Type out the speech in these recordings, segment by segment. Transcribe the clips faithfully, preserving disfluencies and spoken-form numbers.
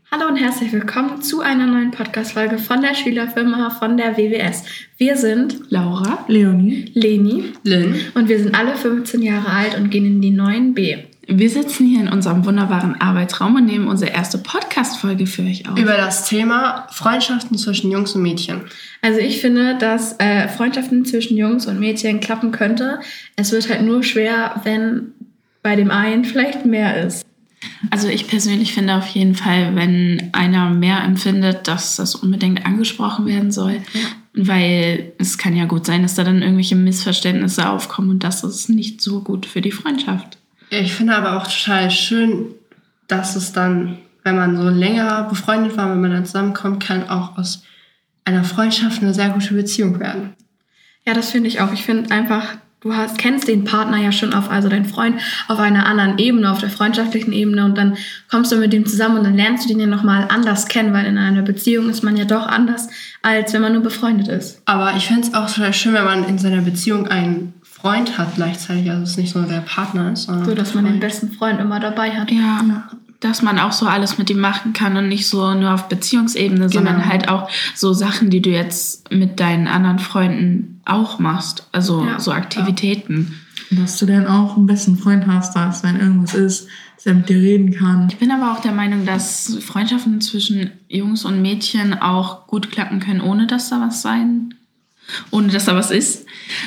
Hallo und herzlich willkommen zu einer neuen Podcast-Folge von der Schülerfirma von der W W S. Wir sind Laura, Leonie, Leni, Lynn und wir sind alle fünfzehn Jahre alt und gehen in die neun B. Wir sitzen hier in unserem wunderbaren Arbeitsraum und nehmen unsere erste Podcast-Folge für euch auf. Über das Thema Freundschaften zwischen Jungs und Mädchen. Also ich finde, dass äh, Freundschaften zwischen Jungs und Mädchen klappen könnte. Es wird halt nur schwer, wenn bei dem einen vielleicht mehr ist. Also ich persönlich finde auf jeden Fall, wenn einer mehr empfindet, dass das unbedingt angesprochen werden soll. Ja. Weil es kann ja gut sein, dass da dann irgendwelche Missverständnisse aufkommen und das ist nicht so gut für die Freundschaft. Ich finde aber auch total schön, dass es dann, wenn man so länger befreundet war, wenn man dann zusammenkommt, kann auch aus einer Freundschaft eine sehr gute Beziehung werden. Ja, das finde ich auch. Ich finde einfach, du hast, kennst den Partner ja schon auf, also deinen Freund, auf einer anderen Ebene, auf der freundschaftlichen Ebene und dann kommst du mit dem zusammen und dann lernst du den ja nochmal anders kennen, weil in einer Beziehung ist man ja doch anders, als wenn man nur befreundet ist. Aber ich finde es auch total schön, wenn man in seiner Beziehung einen Freund hat gleichzeitig, also es nicht nur der Partner ist, sondern so, dass man Freund. den besten Freund immer dabei hat. Ja, ja, dass man auch so alles mit ihm machen kann und nicht so nur auf Beziehungsebene, genau. sondern halt auch so Sachen, die du jetzt mit deinen anderen Freunden auch machst, also ja. so Aktivitäten. Ja. Dass du dann auch einen besten Freund hast, dass wenn irgendwas ist, dass er mit dir reden kann. Ich bin aber auch der Meinung, dass Freundschaften zwischen Jungs und Mädchen auch gut klappen können, ohne dass da was sein, ohne dass da was ist,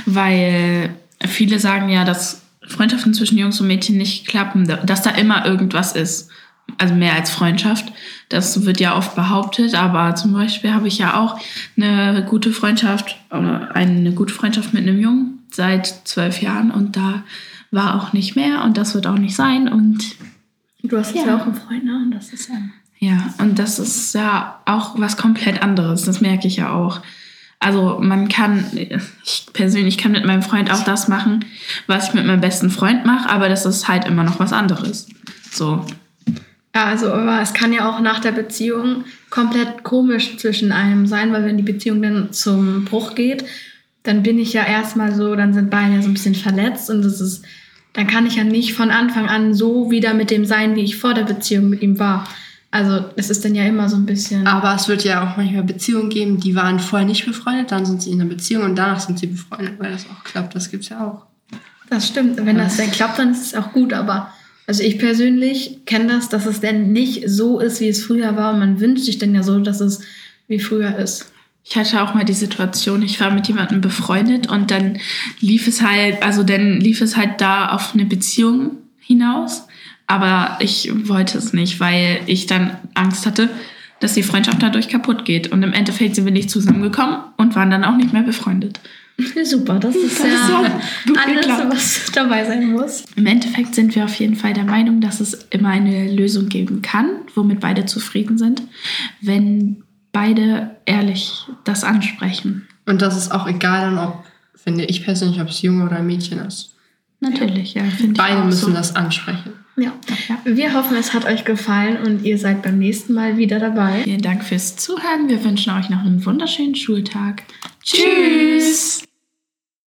weil viele sagen ja, dass Freundschaften zwischen Jungs und Mädchen nicht klappen, dass da immer irgendwas ist. Also mehr als Freundschaft. Das wird ja oft behauptet, aber zum Beispiel habe ich ja auch eine gute Freundschaft, eine gute Freundschaft mit einem Jungen seit zwölf Jahren und da war auch nicht mehr und das wird auch nicht sein. Und du hast jetzt ja auch einen Freund, ne? Und das ist ja... Ja, und das ist ja auch was komplett anderes, das merke ich ja auch. Also man kann, ich persönlich kann mit meinem Freund auch das machen, was ich mit meinem besten Freund mache, aber das ist halt immer noch was anderes. So. Ja, also aber es kann ja auch nach der Beziehung komplett komisch zwischen einem sein, weil wenn die Beziehung dann zum Bruch geht, dann bin ich ja erstmal so, dann sind beide ja so ein bisschen verletzt und das ist, dann kann ich ja nicht von Anfang an so wieder mit dem sein, wie ich vor der Beziehung mit ihm war. Also es ist dann ja immer so ein bisschen... Aber es wird ja auch manchmal Beziehungen geben, die waren vorher nicht befreundet, dann sind sie in einer Beziehung und danach sind sie befreundet, weil das auch klappt. Das gibt's ja auch. Das stimmt. Wenn das dann klappt, dann ist es auch gut. Aber also ich persönlich kenne das, dass es dann nicht so ist, wie es früher war. Und man wünscht sich dann ja so, dass es wie früher ist. Ich hatte auch mal die Situation, ich war mit jemandem befreundet und dann lief es halt, also dann lief es halt da auf eine Beziehung hinaus. Aber ich wollte es nicht, weil ich dann Angst hatte, dass die Freundschaft dadurch kaputt geht. Und im Endeffekt sind wir nicht zusammengekommen und waren dann auch nicht mehr befreundet. Super, das ist das ja ist alles, was dabei sein muss. Im Endeffekt sind wir auf jeden Fall der Meinung, dass es immer eine Lösung geben kann, womit beide zufrieden sind, wenn beide ehrlich das ansprechen. Und das ist auch egal, dann ob, finde ich persönlich, ob es Junge oder ein Mädchen ist. Natürlich, ja. Finde Beide ich auch müssen so. das ansprechen. Ja. ja, wir hoffen, es hat euch gefallen und ihr seid beim nächsten Mal wieder dabei. Vielen Dank fürs Zuhören. Wir wünschen euch noch einen wunderschönen Schultag. Tschüss!